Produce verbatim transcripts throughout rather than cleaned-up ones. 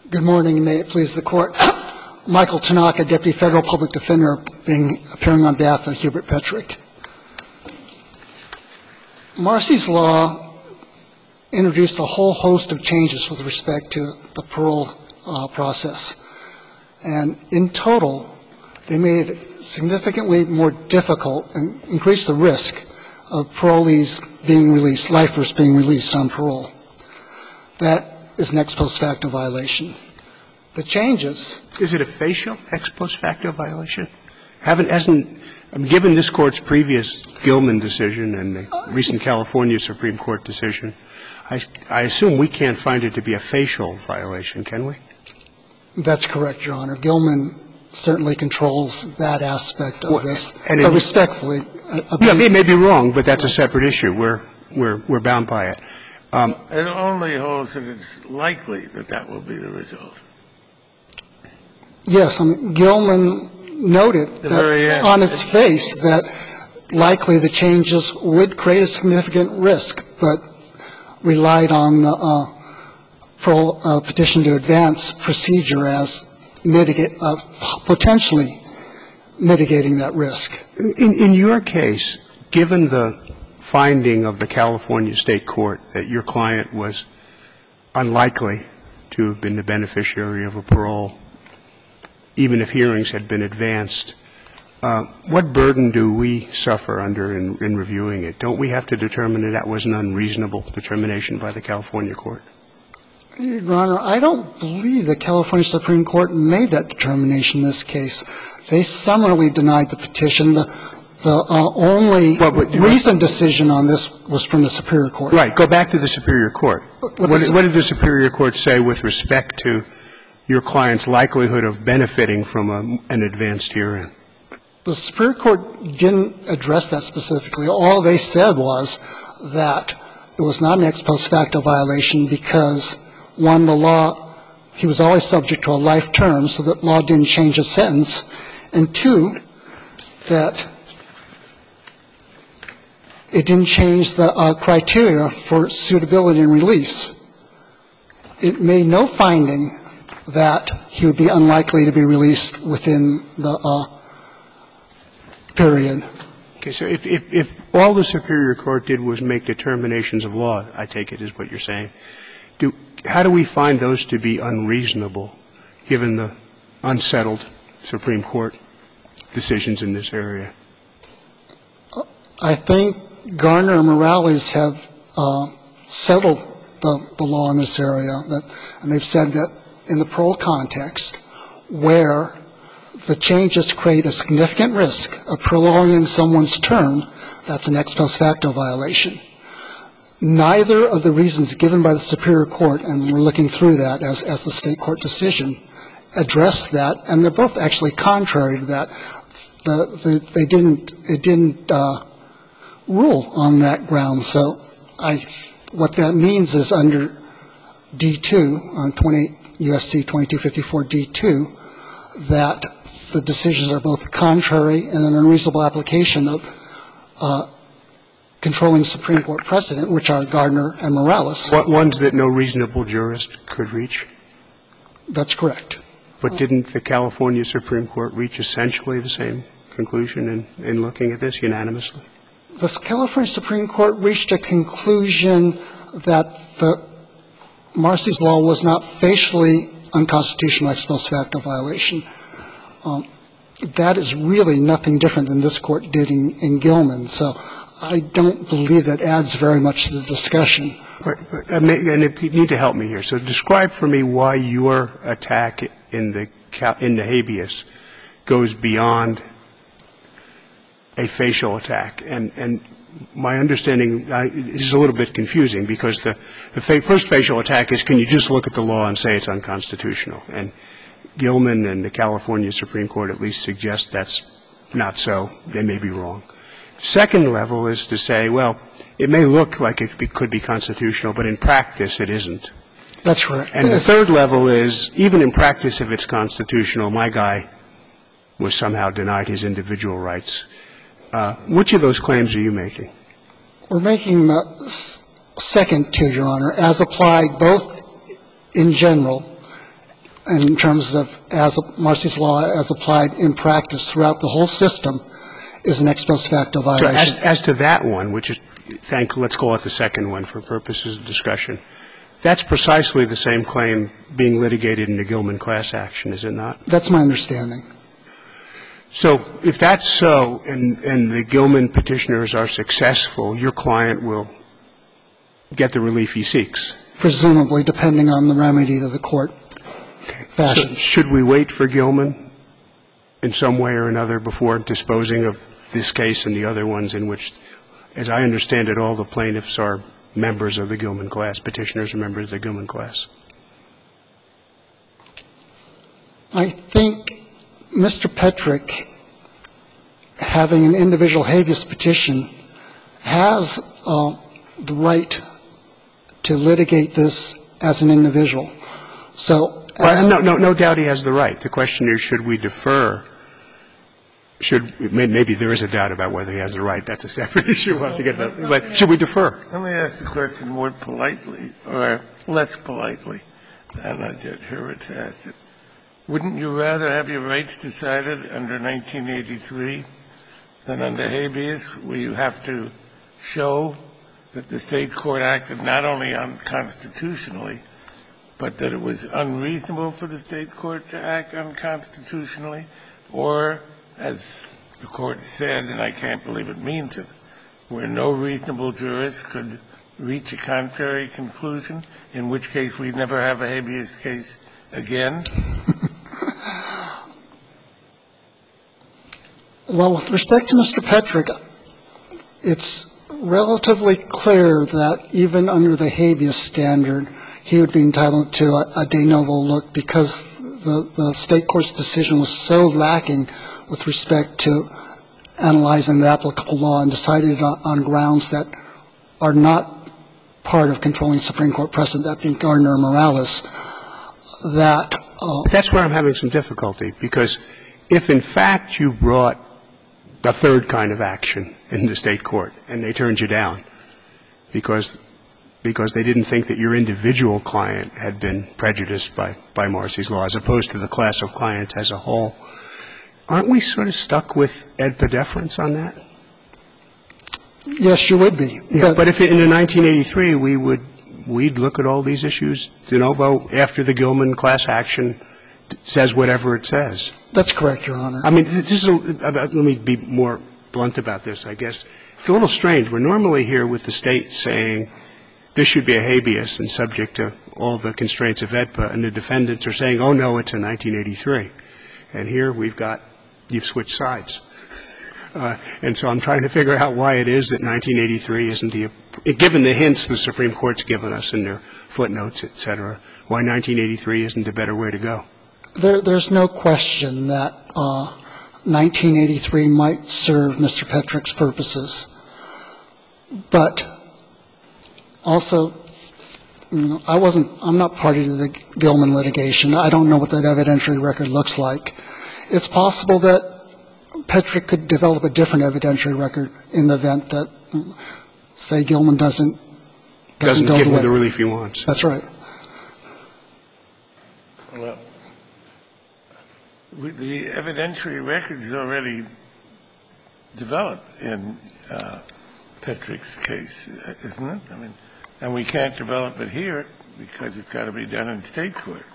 Good morning. May it please the Court. Michael Tanaka, Deputy Federal Public Defender, being, appearing on behalf of Hubert Petrick. Marsy's Law introduced a whole host of changes with respect to the parole uh, process. And in total, they made it significantly more difficult and increased the risk of parolees being released, lifers being released on parole. That is an ex post facto violation. The changes. Is it a facial ex post facto violation? Haven't, hasn't, I mean, given this Court's previous Gilman decision and the recent California Supreme Court decision, I, I assume we can't find it to be a facial violation, can we? That's correct, Your Honor. Gilman certainly controls that aspect of well, this. And but it, respectfully, I, I yeah, it may be wrong, but that's a separate issue. We're we're we're bound by it. Um, it only holds that it's likely that that will be the result. Yes, I mean, Gilman noted that on its face that likely the changes would create a significant risk, but relied on the uh, pro, uh, petition to advance procedure as mitigate, uh, potentially mitigating that risk. In, in your case, given the finding of the California State Court that your client was unlikely to have been the beneficiary of a parole, even if hearings had been advanced, uh, what burden do we suffer under in, in reviewing it? Don't we have to determine that that was an unreasonable determination by the California Court? Your Honor, I don't believe the California Supreme Court made that determination in this case. They summarily denied the petition. The, the uh, only well, but, recent decision on this was from the Superior Court. Right. Go back to the Superior Court. What, what, did, what did the Superior Court say with respect to your client's likelihood of benefiting from a, an advanced hearing? The Superior Court didn't address that specifically. All they said was that it was not an ex post facto violation because, one, the law, he was always subject to a life term, so that law didn't change his sentence, and two, that it didn't change the uh, criteria for suitability and release. It made no finding that he would be unlikely to be released within the uh, period. Okay, so if, if, if all the Superior Court did was make determinations of law, I take it is what you're saying, do, how do we find those to be unreasonable, given the unsettled Supreme Court decisions in this area? I think Garner and Morales have uh, settled the, the law in this area, that, and they've said that in the parole context, where the changes create a significant risk of prolonging someone's term, that's an ex post facto violation. Neither of the reasons given by the Superior Court, and we're looking through that as, as the state court decision, address that, and they're both actually contrary to that. The, the, they didn't, it didn't uh, rule on that ground. So I, what that means is under D two, on twenty U S C twenty-two fifty-four D two, that the decisions are both contrary and an unreasonable application of uh, controlling Supreme Court precedent, which are Gardner and Morales. What ones that no reasonable jurist could reach? That's correct. But didn't the California Supreme Court reach essentially the same conclusion in, in looking at this unanimously? The California Supreme Court reached a conclusion that the Marsy's Law was not facially unconstitutional ex post facto violation. Um, that is really nothing different than this Court did in, in Gilman. So I don't believe that adds very much to the discussion. But, but, uh, and you need to help me here. So describe for me why your attack in the in the habeas goes beyond a facial attack. And, and my understanding uh, is a little bit confusing because the, the fa- first facial attack is, can you just look at the law and say it's unconstitutional? And Gilman and the California Supreme Court at least suggest that's not so. They may be wrong. Second level is to say, well, it may look like it be, could be constitutional, but in practice it isn't. That's right. And the third level is, even in practice, if it's constitutional, my guy was somehow denied his individual rights. Uh, which of those claims are you making? We're making the second two, Your Honor, as applied both in general in terms of as Marcy's Law as applied in practice throughout the whole system is an ex post facto violation. So as, as to that one, which is, thank, let's call it the second one for purposes of discussion, that's precisely the same claim being litigated in the Gilman class action, is it not? That's my understanding. So if that's so, and, and the Gilman petitioners are successful, your client will get the relief he seeks? Presumably, depending on the remedy that the court fashions. So should we wait for Gilman in some way or another before disposing of this case and the other ones in which, as I understand it, all the plaintiffs are members of the Gilman class, petitioners are members of the Gilman class? I think Mister Petrick, having an individual habeas petition, has uh, the right to litigate this as an individual. So, well, no, no, no doubt he has the right. The question is, should we defer? Should maybe there is a doubt about whether he has the right. That's a separate issue. We'll have to get that. But should we defer? Let me ask the question more politely, or less politely, than Judge Hurwitz asked it. Wouldn't you rather have your rights decided under nineteen eighty-three than under habeas, where you have to show that the state court acted not only unconstitutionally, but that it was unreasonable for the state court to act unconstitutionally, or, as the court said, and I can't believe it means it, where no reasonable jurist could reach a contrary conclusion, in which case we'd never have a habeas case again? Well, with respect to Mister Petrick, it's relatively clear that even under the habeas standard, he would be entitled to a, a de novo look because the, the state court's decision was so lacking with respect to analyzing the applicable law and decided on, on grounds that are not part of controlling Supreme Court precedent, that being Gardner and Morales, that uh, that's where I'm having some difficulty, because if in fact you brought a third kind of action in the state court and they turned you down because because they didn't think that your individual client had been prejudiced by, by Marcy's Law as opposed to the class of clients as a whole, aren't we sort of stuck with ed pedeference on that? Yes, you would be. Yeah, but, but if in the nineteen eighty-three we would we'd look at all these issues de novo after the Gilman class action says whatever it says. That's correct, Your Honor. I mean, this is a, let me be more blunt about this, I guess. It's a little strange. We're normally here with the state saying this should be a habeas and subject to all the constraints of E D P A, and the defendants are saying, oh, no, it's a nineteen eighty-three. And here we've got, you've switched sides. Uh, and so I'm trying to figure out why it is that nineteen eighty-three isn't the, given the hints the Supreme Court's given us in their footnotes, et cetera, why nineteen eighty-three isn't a better way to go. There, there's no question that uh, nineteen eighty-three might serve Mister Petrick's purposes. But also, you know, I wasn't, I'm not party to the Gilman litigation. I don't know what that evidentiary record looks like. It's possible that Petrick could develop a different evidentiary record in the event that, say, Gilman doesn't doesn't, doesn't go give the him way. the relief he wants. That's right. Well, the evidentiary record is already developed in uh, Petrick's case, isn't it? I mean, and we can't develop it here because it's got to be done in state court.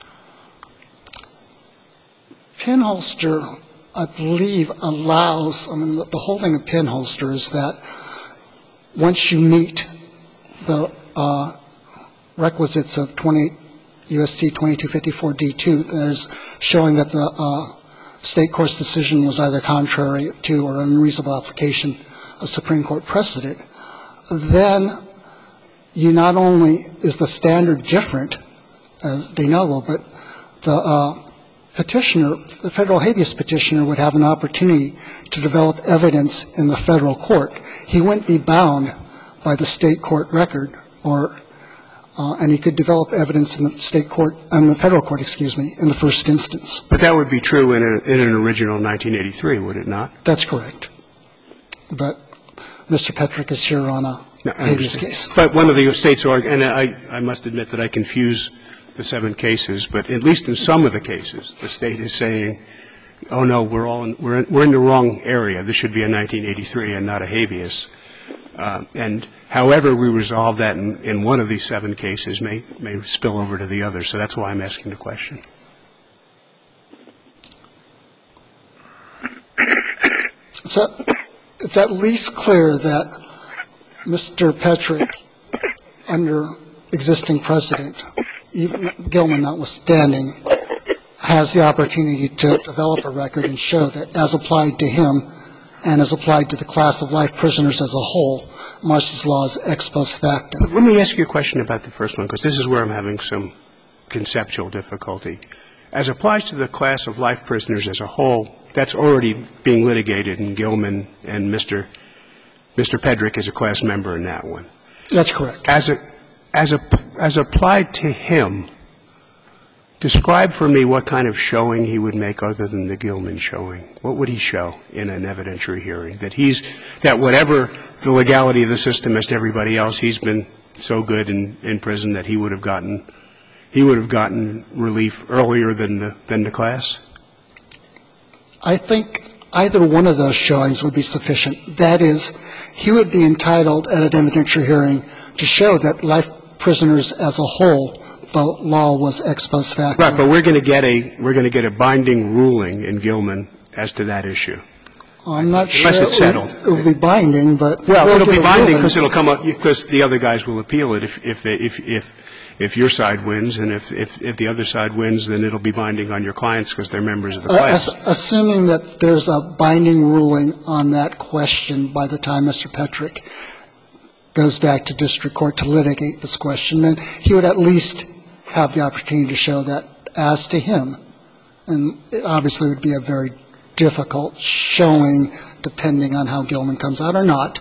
Pinholster, I believe, allows, I mean, the, the whole thing of Pinholster is that once you meet the uh, requisites of twenty U S C twenty-two fifty-four D two, that is showing that the uh, state court's decision was either contrary to or unreasonable application of Supreme Court precedent, then you not only is the standard different as de novo, but the uh, petitioner, the federal habeas petitioner, would have an opportunity to develop evidence in the federal court. He wouldn't be bound by the state court record, or uh, and he could develop evidence in the state court, in the federal court, excuse me, in the first instance. But that would be true in, a, in an original nineteen eighty-three, would it not? That's correct. But Mister Petrick is here on a No, habeas case. But one of the states, and I, I must admit that I confuse the seven cases, but at least in some of the cases, the State is saying, oh, no, we're all in, we're in, we're in the wrong area. This should be a nineteen eighty-three and not a habeas. Uh, and however we resolve that in, in one of these seven cases may, may spill over to the other. So that's why I'm asking the question. So it's at least clear that Mister Petrick, under existing precedent, even Gilman notwithstanding, has the opportunity to develop a record and show that as applied to him and as applied to the class of life prisoners as a whole, Marsy's law is ex post facto. Let me ask you a question about the first one, because this is where I'm having some conceptual difficulty. As applies to the class of life prisoners as a whole, that's already being litigated in Gilman, and Mister Mister Petrick is a class member in that one. That's correct. As a, as a, as applied to him, describe for me what kind of showing he would make other than the Gilman showing. What would he show in an evidentiary hearing? That he's, that whatever the legality of the system as to everybody else, he's been so good in, in prison that he would have gotten, he would have gotten relief earlier than the, than the class? I think either one of those showings would be sufficient. That is, he would be entitled at an evidentiary hearing to show that life prisoners as a whole, the law was ex post facto. Right, but we're going to get a we're going to get a binding ruling in Gilman as to that issue. I'm not sure. Unless it's settled. It will be binding, but well, we'll it'll be binding ruling. because it'll come up because the other guys will appeal it if if they, if if if your side wins, and if, if if the other side wins, then it'll be binding on your clients because they're members of the class. Uh, assuming that there's a binding ruling on that question by the time Mister Petrick goes back to district court to litigate this question, then he would at least have the opportunity to show that as to him. And it obviously would be a very difficult showing, depending on how Gilman comes out or not,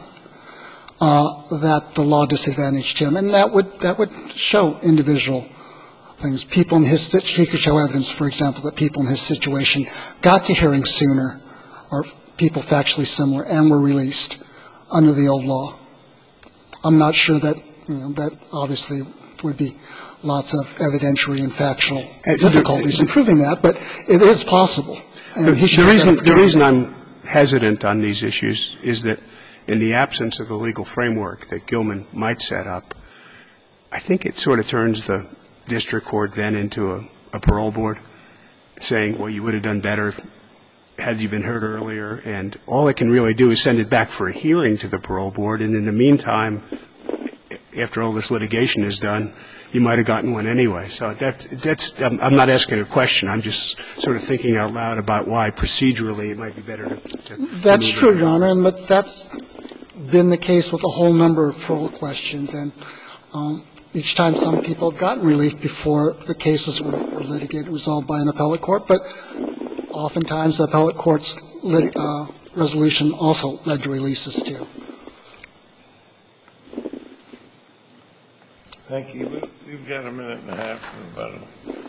uh, that the law disadvantaged him. And that would that would show individual things. People in his he could show evidence, for example, that people in his situation got to hearing sooner, or people factually similar, and were released under the old law. I'm not sure that, you know, that obviously would be lots of evidentiary and factual difficulties in proving that, but it is possible. And he should the reason the reason I'm hesitant on these issues is that in the absence of the legal framework that Gilman might set up, I think it sort of turns the district court then into a, a parole board, saying, well, you would have done better had you been heard earlier, and all it can really do is send it back for a hearing to the parole board, and in the meantime, after all this litigation is done, you might have gotten one anyway. So that, that's, I'm, I'm not asking a question. I'm just sort of thinking out loud about why procedurally it might be better to, to That's true, Your Honor, and but that's been the case with a whole number of parole questions, and um, each time some people have gotten relief before the cases were, were litigated, resolved by an appellate court, but oftentimes the appellate court's lit, uh, resolution also led to releases too. Thank you. We've got a minute and a half for rebuttal.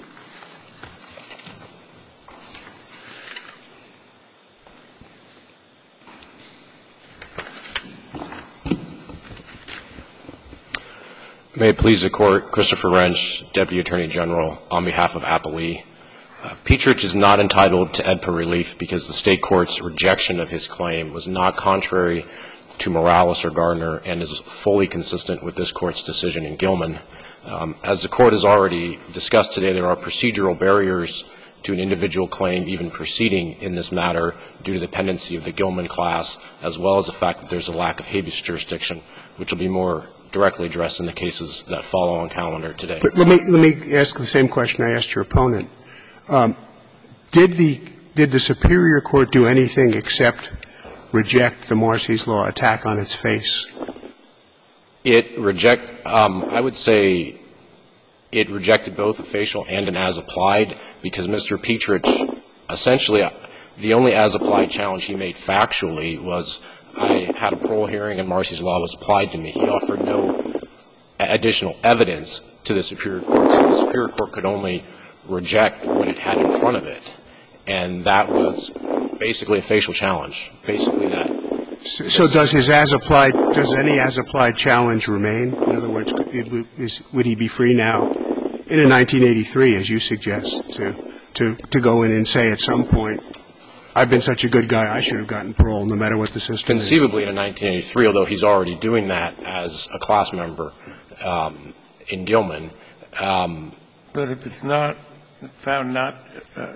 May it please the Court, Christopher Wrench, Deputy Attorney General, on behalf of Applee. Uh, Petrich is not entitled to E D P A relief because the state court's rejection of his claim was not contrary to Morales or Gardner and is fully consistent with this Court's decision in Gilman. Um, as the Court has already discussed today, there are procedural barriers to an individual claim even proceeding in this matter due to the pendency of the Gilman class, as well as the fact that there's a lack of habeas jurisdiction, which will be more directly addressed in the cases that follow on calendar today. But let me let me ask the same question I asked your opponent. Um, did the did the Superior Court do anything except reject the Marsy's Law attack on its face? It reject. Um, I would say it rejected both a facial and an as-applied because Mister Petrich, essentially, the only as-applied challenge he made factually was I had a parole hearing and Marsy's Law was applied to me. He offered no additional evidence to the Superior Court, so the Superior Court could only reject what it had in front of it, and that was basically a facial challenge, basically that. So, so does his as-applied, does any as-applied challenge remain? In other words, it, is, would he be free now in a nineteen eighty-three, as you suggest, to, to, to go in and say at some point, I've been such a good guy, I should have gotten parole no matter what the system is. Conceivably in a nineteen eighty-three, although he's already doing that as a class member um, in Gilman. Um, but if it's not found not, uh,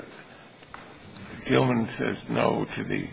Gilman says no to the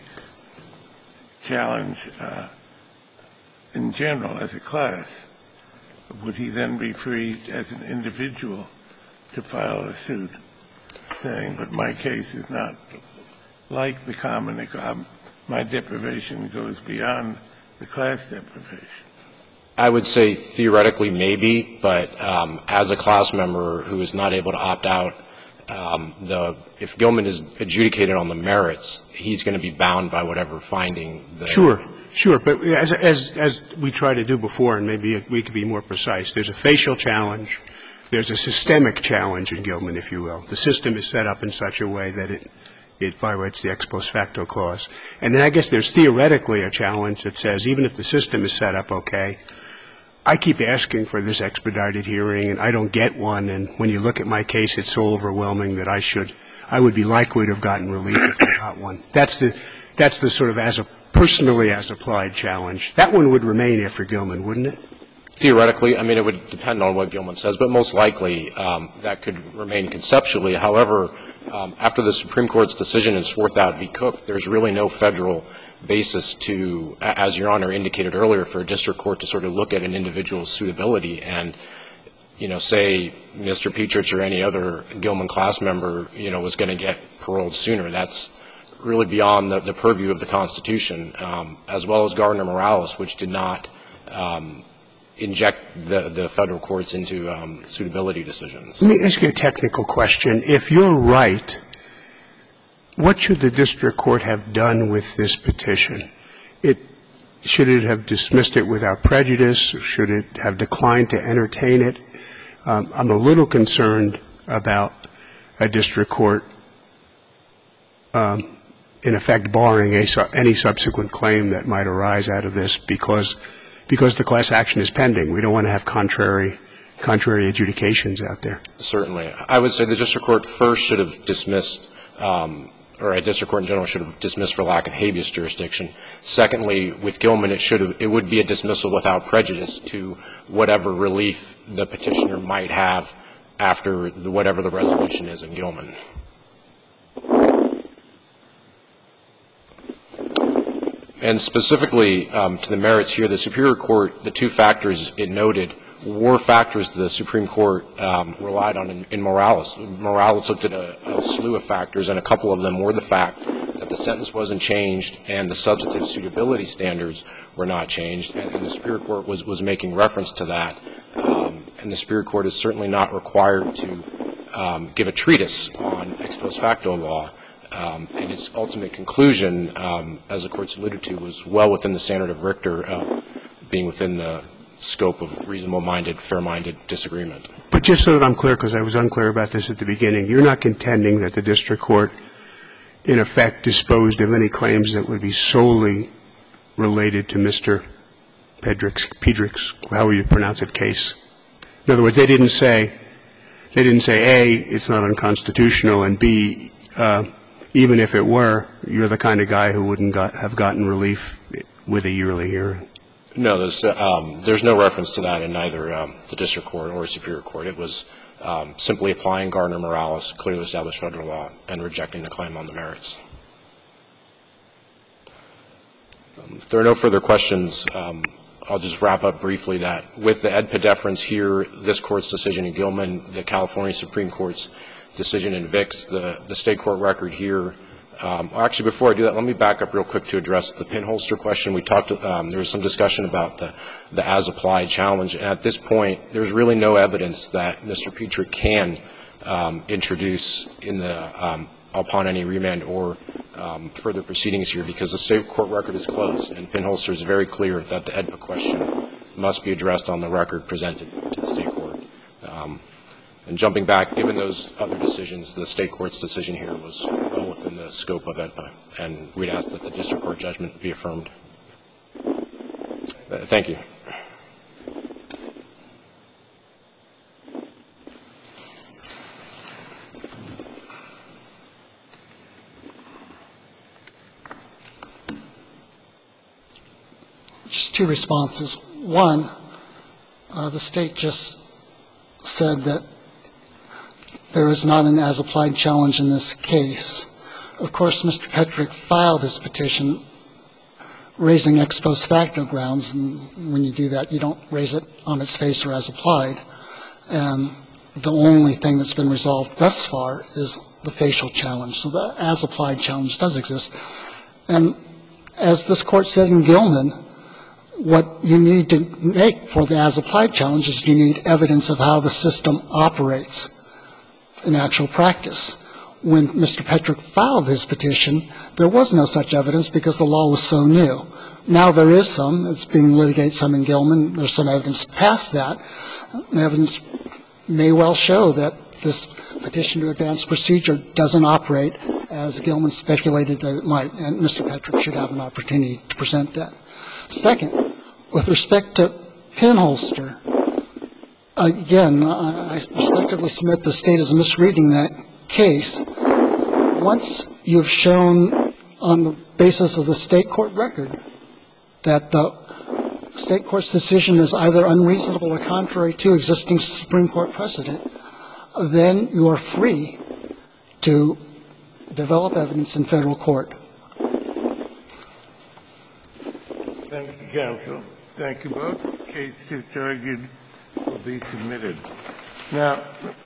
challenge uh, in general as a class, would he then be free as an individual to file a suit saying, but my case is not like the common, um, my deprivation goes beyond the class deprivation? I would say theoretically maybe, but um, as a class member who is not able to opt out, um, the, if Gilman is adjudicated on the merits, he's going to be bound by whatever finding the Sure. Sure, but as, as, as we tried to do before, and maybe we could be more precise, there's a facial challenge, there's a systemic challenge in Gilman, if you will. The system is set up in such a way that it, it violates the ex post facto clause. And then I guess there's theoretically a challenge that says even if the system is set up okay, I keep asking for this expedited hearing and I don't get one, and when you look at my case, it's so overwhelming that I should, I would be likely to have gotten relief if I got one. That's the, that's the sort of as a personally as applied challenge. That one would remain after Gilman, wouldn't it? Theoretically, I mean, it would depend on what Gilman says, but most likely um, that could remain conceptually. However, um, after the Supreme Court's decision in Swarthout v. Cook, there's really no federal basis to, as Your Honor indicated earlier, for a district court to sort of look at an individual's suitability and, you know, say Mister Petrich or any other Gilman class member, you know, was going to get paroled sooner. That's really beyond the, the purview of the Constitution, um, as well as Gardner-Morales, which did not um, inject the, the federal courts into um, suitability decisions. Let me ask you a technical question. If you're right, what should the district court have done with this petition? It, should it have dismissed it without prejudice? Should it have declined to entertain it? Um, I'm a little concerned about a district court um, in effect barring a, any subsequent claim that might arise out of this because because the class action is pending. We don't want to have contrary contrary adjudications out there. Certainly. I would say the district court first should have dismissed um, or a district court in general should have dismissed for lack of habeas jurisdiction. Secondly, with Gilman, it should have, it would be a dismissal without prejudice to whatever relief the petitioner might have after the, whatever the resolution is in Gilman. And specifically um, to the merits here, the Superior Court, the two factors it noted were factors the Supreme Court um, relied on in, in Morales. Morales looked at a, a slew of factors, and a couple of them were the fact that the sentence wasn't changed and the substantive suitability standards were not changed, and, and the Superior Court was, was making reference to that. Um, and the Superior Court is certainly not required to um, give a treatise on ex post facto law. Um, and its ultimate conclusion, um, as the Court's alluded to, was well within the standard of Richter of being within the scope of reasonable-minded, fair-minded disagreement. But just so that I'm clear, because I was unclear about this at the beginning, you're not contending that the district court, in effect, disposed of any claims that would be solely related to Mister Pedrick's, Pedrick's, however you pronounce it, case. In other words, they didn't say, they didn't say, A, it's not unconstitutional, and B, uh, even if it were, you're the kind of guy who wouldn't got, have gotten relief with a yearly hearing. No, there's, um, there's no reference to that in either um, the district court or Superior Court. It was um, simply applying Gardner-Morales, clearly established federal law, and rejecting the claim on the merits. Um, if there are no further questions, um, I'll just wrap up briefly that with the Ed Pedeference here, this Court's decision in Gilman, the California Supreme Court's decision in Vicks, the, the state court record here. Um, actually, before I do that, let me back up real quick to address the pinholster question. We talked, um, there was some discussion about the, the as-applied challenge. And at this point, there's really no evidence that Mister Petrick can um, introduce in the, um, upon any remand or um, further proceedings here because the state court record is closed. And pinholster is very clear that the E D P A question must be addressed on the record presented to the state court. Um, And jumping back, given those other decisions, the state court's decision here was well within the scope of E D P A, and we'd ask that the district court judgment be affirmed. Uh, thank you. two responses. One, uh, the State just said that there is not an as-applied challenge in this case. Of course, Mister Petrick filed his petition raising ex post facto grounds, and when you do that, you don't raise it on its face or as applied. And the only thing that's been resolved thus far is the facial challenge. So the as-applied challenge does exist. And as this Court said in Gilman, what you need to make for the as-applied challenge is you need evidence of how the system operates in actual practice. When Mister Petrick filed his petition, there was no such evidence because the law was so new. Now there is some. It's being litigated some in Gilman. There's some evidence past that. The evidence may well show that this petition to advance procedure doesn't operate as Gilman speculated that it might, and Mister Petrick should have an opportunity to present that. Second, with respect to pinholster, again, I respectively submit the State is misreading that case. Once you've shown on the basis of the State court record that the State court's decision is either unreasonable or contrary to existing Supreme Court precedent, then you are free to develop evidence in Federal court. Thank you, counsel. Thank you both. The case just argued will be submitted. Now,